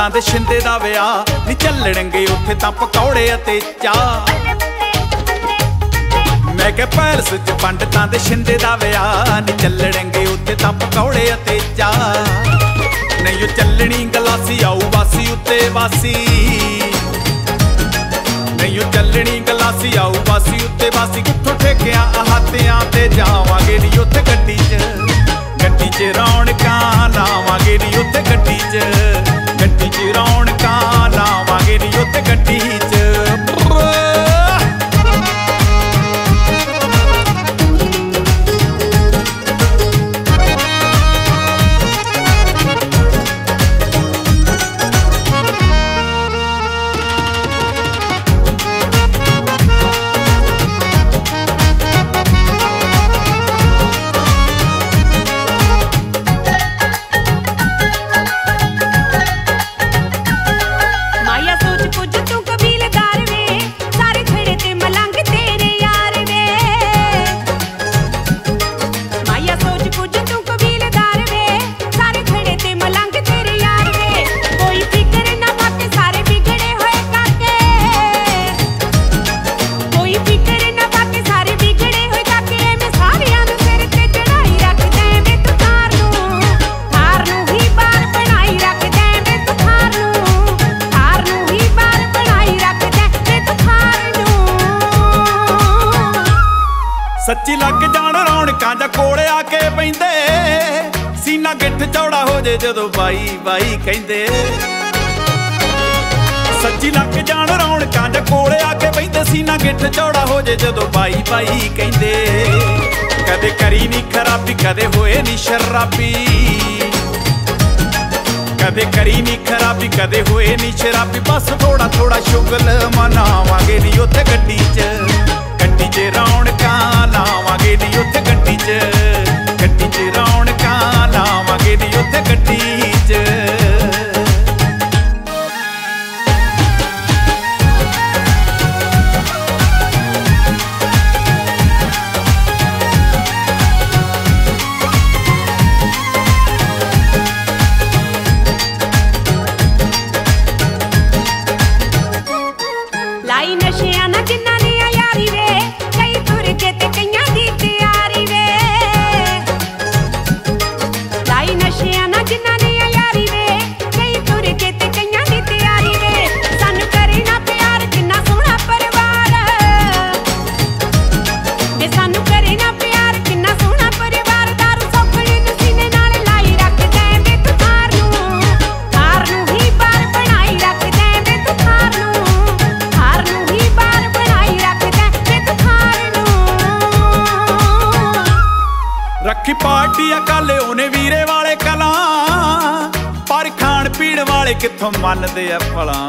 पंडितां दे शिंदे दा विआह नी चलणगे उत्थे तां पकौड़े अते चाह। मैं क्या पैलस च पंडितां दे शिंदे दा विआह नी चलणगे उत्थे तां पकौड़े अते चाह। नहीं चलनी गलासी आऊ वासी उत्ते वासी, नहीं चलनी गलासी आऊ वासी उत्ते वासी। कित्थों ठेकिया हाथियां ते जावांगे नी उत्थे गड्डी च रौनकां लावांगे नी उत्थे गड्डी च रौनकां लावांगे नी उत्थे गड्डी च। सच्ची लग जान रौनकां जा कोले आके पैंदे, सीना गिठ चौड़ा हो जे जदों बाई बाई कहिंदे। सच्ची लग जान रौनकां जा कोले आके पैंदे, सीना गिठ चौड़ा हो जे जदों बाई बाई कहिंदे। कदे करी नी खराबी कदे होए नी शराबी, कदे करी नी खराबी कदे होए नी शराबी। बस थोड़ा थोड़ा शुगल मनावांगे नी उत्थे गड्डी च रौनकां लावांगे नी उत्थे गड्डी च रौनकां लावांगे नी उत्थे गड्डी च। लाई नशियां ना जिन्ना नी यारी वे, कई तुर के ते कईयां दी तैयारी वे। लाई नशियां ना जिन्ना नी यारी वे, कई तुर के ते कईयां दी तैयारी वे। सानू करे ना प्यार किन्ना सोहना परिवार, वे सानू करे ना प्यार किन्ना सोहना परिवार। दारू सौखड़ी नू सीने नाल लाई रख दे वे तू थार नू ही बार बनाई रख दे वे तू थार नू ही बार बनाई रख दे वे तू थार नू। रखी पार्टी अकाले ओने वीरे वाले कलां, पर खाण पीण वाले कित्थों मनदे आ भला।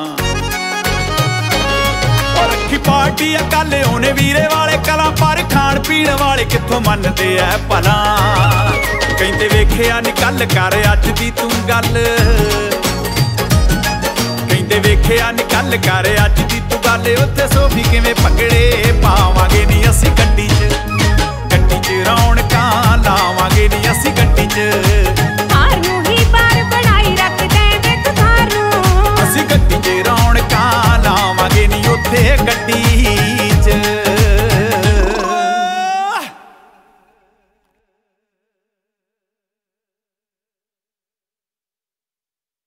रखी पार्टी अकाले ओने वीरे वाले कलां, पर खाण पीण वाले कित्थों मनदे आ भला। कहंदे वेखिया नी कल कर अज दी तू गल, कहंदे वेखिया नी कल कर अज दी तू गल। उत्थे सोफी किवें भंगड़े पावांगे नी असीं गड्डी च रौनकां लावांगे नी असीं गड्डी च।